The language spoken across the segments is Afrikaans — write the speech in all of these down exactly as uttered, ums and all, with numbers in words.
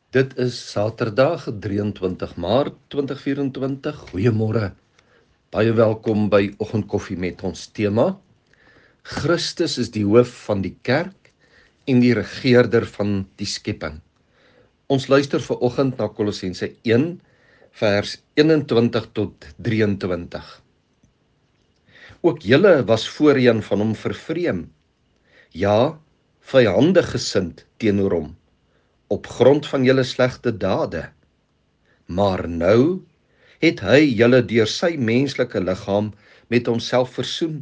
Dit is Saterdag drieëntwintig Maart tweeduisend vyf-en-twintig. Goeiemôre. Baie welkom by Oggendkoffie met ons tema. Christus is die hoof van die kerk en die regeerder van die skepping. Ons luister vanoggend na Kolossense een vers eenentwintig tot drieëntwintig. Ook julle was voorheen van hom vervreem, ja, vyhandig gesind teenoor hom, op grond van julle slegte dade. Maar nou het hy julle deur sy menslike liggaam met homself versoen,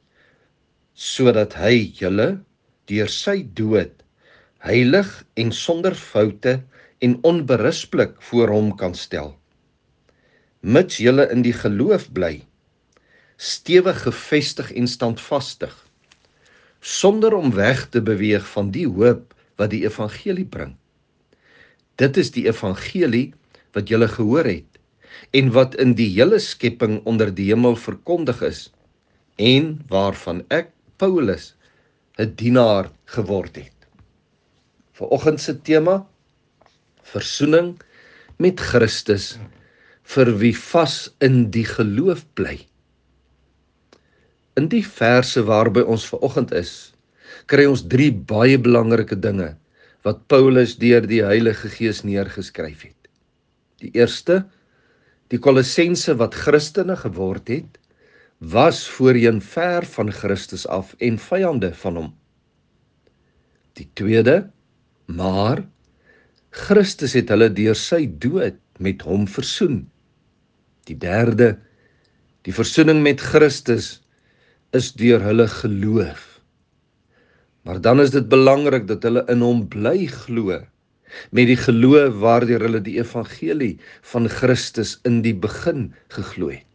sodat hy julle deur sy dood heilig en sonder foute en onberispelik voor hom kan stel. Mits julle in die geloof bly, stewig gevestig en standvastig, sonder om weg te beweeg van die hoop wat die evangelie bring. Dit is die evangelie wat julle gehoor het en wat in die hele skepping onder die hemel verkondig is en waarvan ek, Paulus, 'n dienaar geword het. Vanoggend se tema: versoening met Christus vir wie vas in die geloof bly. In die verse waarby ons vanoggend is, kry ons drie baie belangrike dinge wat Paulus deur die Heilige Gees neergeskryf het. Die eerste, die Kolossense wat Christene geword het, was voorheen ver van Christus af en vyande van hom. Die tweede, maar Christus het hulle deur sy dood met hom versoen. Die derde, die versoening met Christus is deur hulle geloof. Maar dan is dit belangrik dat hulle in hom bly glo, met die geloof waardeur hulle die evangelie van Christus in die begin geglo het.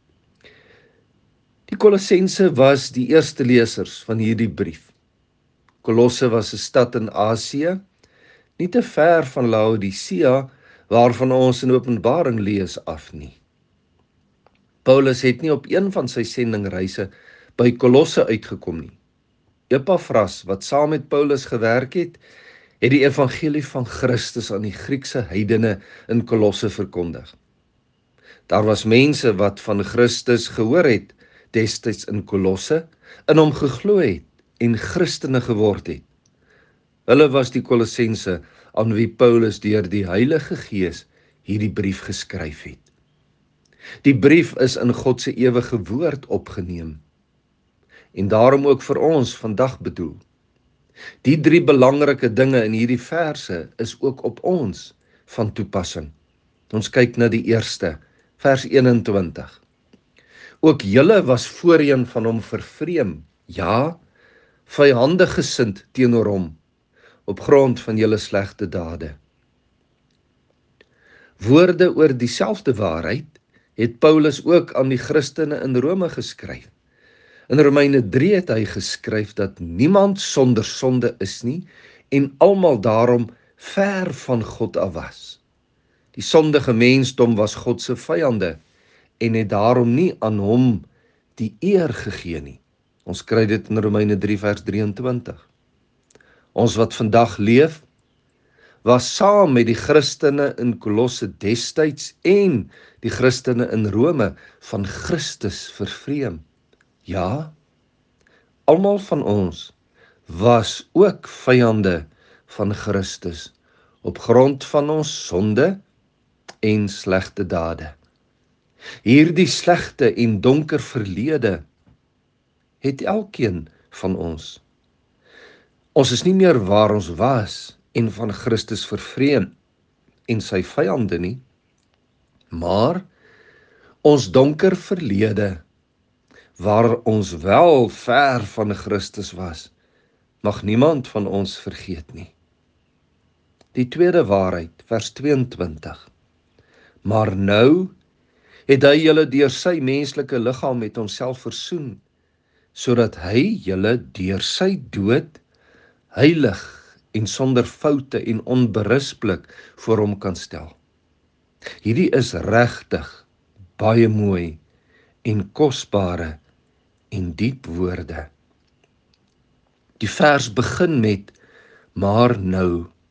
Die Kolossense was die eerste lesers van hierdie brief. Kolosse was 'n stad in Asië, nie te ver van Laodicea, waarvan ons in Openbaring lees af nie. Paulus het nie op een van sy sendingreise by Kolosse uitgekom nie. Epafras, wat saam met Paulus gewerk het, het die evangelie van Christus aan die Griekse heidene in Kolosse verkondig. Daar was mense wat van Christus gehoor het, destyds in Kolosse, in hom geglo het en Christene geword het. Hulle was die Kolossense aan wie Paulus deur die Heilige Gees hierdie brief geskryf het. Die brief is in God se ewige woord opgeneem en daarom ook vir ons vandag bedoel. Die drie belangrike dinge in hierdie verse is ook op ons van toepassing. Ons kyk na die eerste, vers eenentwintig. Ook julle was voorheen van hom vervreem, ja, vyhandig gesind teenoor hom, op grond van julle slegte dade. Woorde oor dieselfde waarheid het Paulus ook aan die Christene in Rome geskryf. In Romeine drie het hy geskryf dat niemand sonder sonde is nie en almal daarom ver van God af was. Die sondige mensdom was God se vyande en het daarom nie aan hom die eer gegee nie. Ons kry dit in Romeine drie vers drieëntwintig. Ons wat vandag leef, was saam met die Christene in Kolosse destyds en die Christene in Rome van Christus vervreem. Ja, almal van ons was ook vyande van Christus op grond van ons sonde en slegte dade. Hierdie slegte en donker verlede het elkeen van ons. Ons is nie meer waar ons was en van Christus vervreem en sy vyande nie, maar ons donker verlede, waar ons wel ver van Christus was, mag niemand van ons vergeet nie. Die tweede waarheid, vers tweeëntwintig. Maar nou het hy julle deur sy menslike liggaam met homself versoen, sodat hy julle deur sy dood heilig en sonder foute en onberispelik voor hom kan stel. Hierdie is regtig baie mooi en kosbare en diep woorde. Die vers begin met maar nou.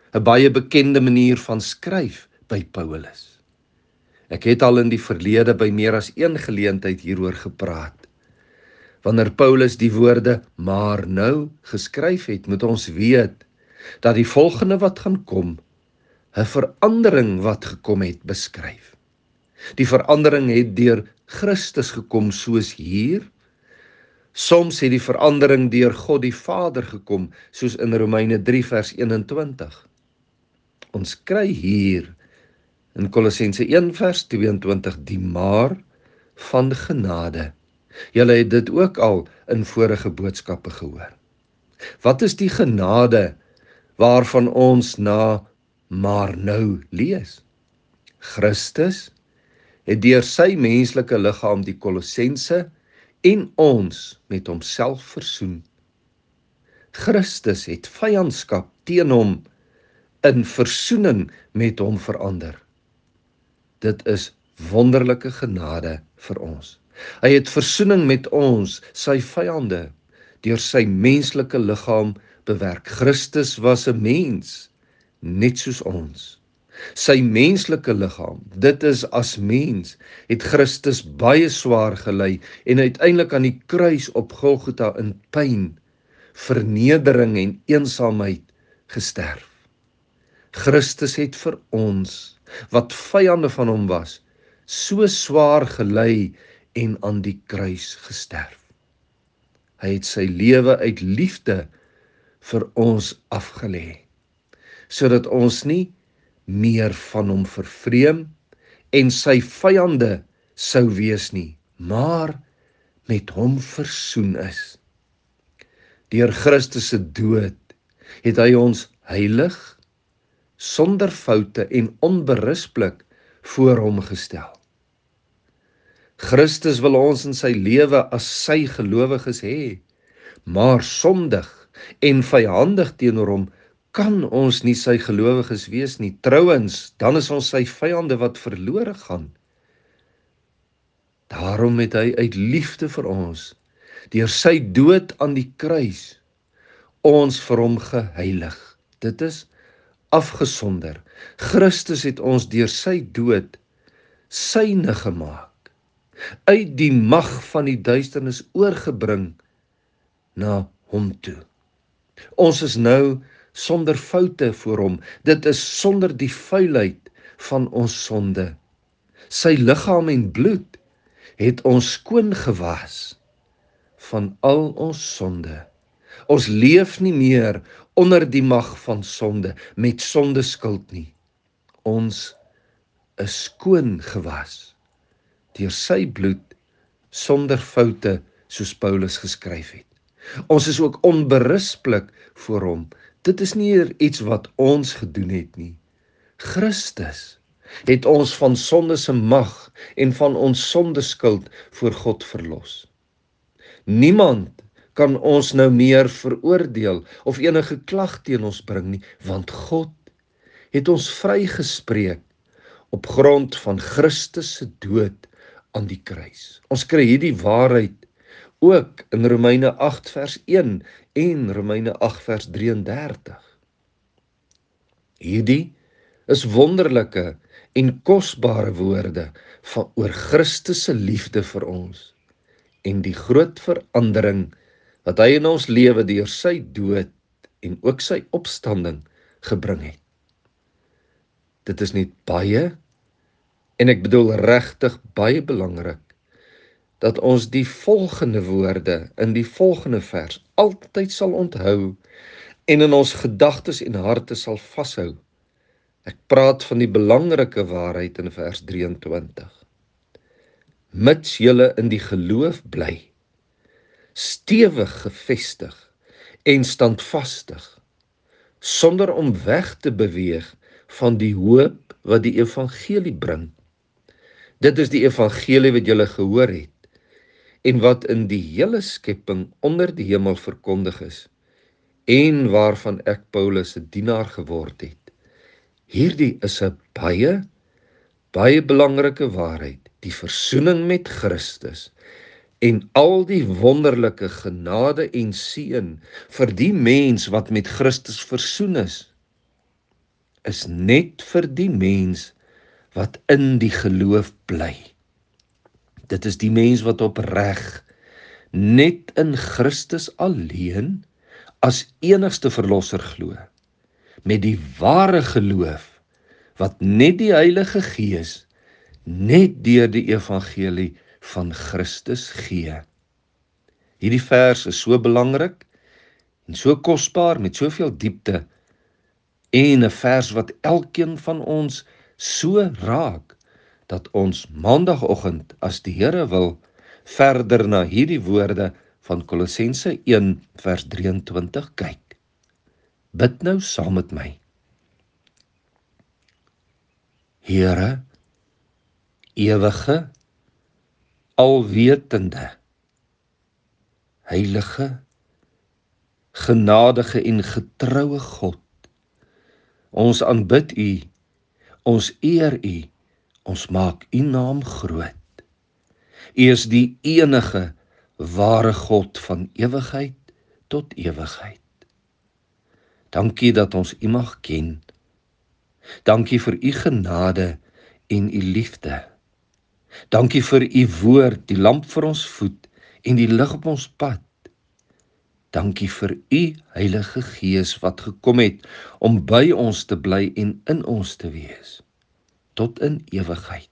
'n baie bekende manier van skryf by Paulus. Ek het al in die verlede by meer as een geleentheid hieroor gepraat. Wanneer Paulus die woorde maar nou geskryf het, moet ons weet dat die volgende wat gaan kom, 'n verandering wat gekom het beskryf. Die verandering het deur Christus gekom soos hier. Soms het die verandering deur God die Vader gekom, soos in Romeine drie vers eenentwintig. Ons kry hier in Kolossense een vers tweeëntwintig die maar van genade. Julle het dit ook al in vorige boodskappe gehoor. Wat is die genade waarvan ons na maar nou lees? Christus het deur sy menslike liggaam die Kolossense en ons met homself versoen. Christus het vyandskap teen hom in versoening met hom verander. Dit is wonderlike genade vir ons. Hy het versoening met ons, sy vyande, deur sy menslike liggaam bewerk. Christus was 'n mens, net soos ons. Sy menslike liggaam, dit is as mens, het Christus baie swaar gely en uiteindelik aan die kruis op Golgotha in pyn, vernedering en eensaamheid gesterf. Christus het vir ons, wat vyande van hom was, so swaar gely en aan die kruis gesterf. Hy het sy lewe uit liefde vir ons afgelê, sodat ons nie meer van hom vervreem en sy vyande sou wees nie, maar met hom versoen is. Deur Christus se dood het hy ons heilig, sonder foute en onberispelik voor hom gestel. Christus wil ons in sy lewe as sy gelowiges hê, maar sondig en vyhandig teenoor hom kan ons nie sy gelowiges wees nie. Trouwens, dan is ons sy vyande wat verlore gaan. Daarom het hy uit liefde vir ons, deur sy dood aan die kruis, ons vir hom geheilig. Dit is afgesonder. Christus het ons deur sy dood syne gemaak, uit die mag van die duisternis oorgebring na hom toe. Ons is nou sonder foute voor hom. Dit is sonder die vuilheid van ons sonde. Sy liggaam en bloed het ons skoon gewas van al ons sonde. Ons leef nie meer onder die mag van sonde, met sonde skuld nie. Ons is skoon gewas deur sy bloed, sonder foute, soos Paulus geskryf het. Ons is ook onberispelik voor hom. Dit is nie iets wat ons gedoen het nie. Christus het ons van sonde se mag en van ons sondeskuld voor God verlos. Niemand kan ons nou meer veroordeel of enige klag teen ons bring nie, want God het ons vrygespreek op grond van Christus se dood aan die kruis. Ons kry hierdie waarheid ook in Romeine agt vers een en Romeine agt vers drieëndertig. Hierdie is wonderlike en kosbare woorde van oor Christus se liefde vir ons en die groot verandering wat hy in ons lewe deur sy dood en ook sy opstanding gebring het. Dit is net baie, en ek bedoel regtig baie belangrik, dat ons die volgende woorde in die volgende vers altyd sal onthou en in ons gedagtes en harte sal vashou. Ek praat van die belangrike waarheid in vers drieëntwintig. Mits julle in die geloof bly, stewig gevestig en standvastig, sonder om weg te beweeg van die hoop wat die evangelie bring. Dit is die evangelie wat julle gehoor het en wat in die hele skepping onder die hemel verkondig is en waarvan ek Paulus 'n dienaar geword het. Hierdie is 'n baie, baie belangrike waarheid, die versoening met Christus en al die wonderlike genade en seën vir die mens wat met Christus versoen is. is net vir die mens wat in die geloof bly. Dit is die mens wat opreg net in Christus alleen as enigste verlosser glo, met die ware geloof wat net die Heilige Gees net deur die evangelie van Christus gee. Hierdie vers is so belangrik en so kosbaar met soveel diepte en 'n vers wat elkeen van ons so raak dat ons maandagooggend, as die Here wil, verder na hierdie woorde van Kolossense een vers drieëntwintig kyk. Bid nou saam met my. Here, ewige, alwetende, heilige, genadige en getroue God, ons aanbid U, ons eer U, ons maak U naam groot. U is die enige ware God van ewigheid tot ewigheid. Dankie dat ons U mag ken. Dankie vir U genade en U liefde. Dankie vir U woord, die lamp vir ons voet en die lig op ons pad. Dankie vir U Heilige Gees wat gekom het om by ons te bly en in ons te wees, tot in ewigheid.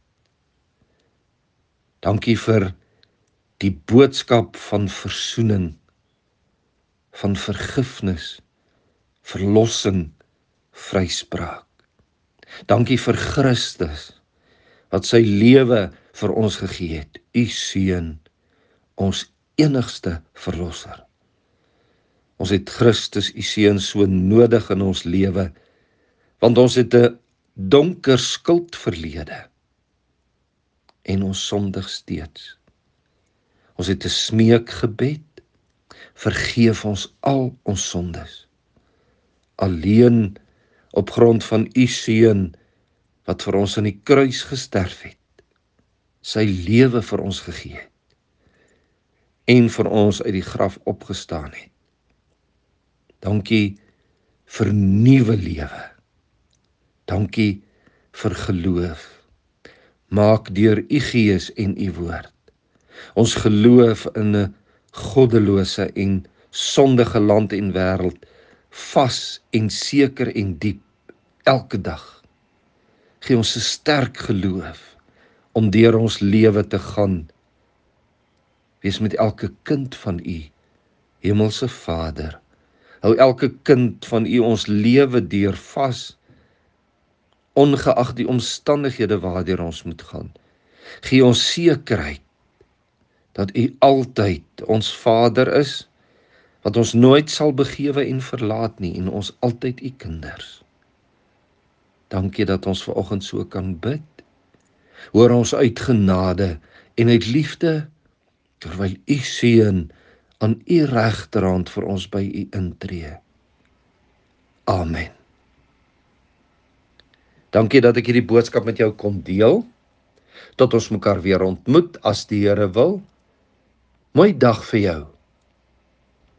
Dankie vir die boodskap van versoening, van vergifnis, verlossing, vryspraak. Dankie vir Christus, wat sy lewe vir ons gegee het, U Seun, ons enigste verlosser. Ons het Christus, U Seun, so nodig in ons lewe, want ons het 'n donker skuldverlede en ons sondig steeds. Ons het 'n smeekgebed, vergeef ons al ons sondes. Alleen op grond van U Seun, wat vir ons aan die kruis gesterf het, sy lewe vir ons gegee het, en vir ons uit die graf opgestaan het. Dankie vir nuwe lewe. Dankie vir geloof. Maak deur U Gees en U woord ons geloof in 'n goddelose en sondige land en wêreld vas en seker en diep elke dag. Gee ons 'n sterk geloof om deur ons lewe te gaan. Wees met elke kind van U, Hemelse Vader. Hou elke kind van U ons lewe deur vas, ongeag die omstandighede waardeur ons moet gaan. Gee ons sekerheid dat U altyd ons Vader is, wat ons nooit sal begewe en verlaat nie, en ons altyd U kinders. Dankie dat ons vanoggend so kan bid. Hoor ons uit genade en uit liefde, terwyl U Seun aan U regterhand vir ons by U intree. Amen. Dankie dat ek hierdie boodskap met jou kon deel. Tot ons mekaar weer ontmoet as die Here wil. Mooi dag vir jou.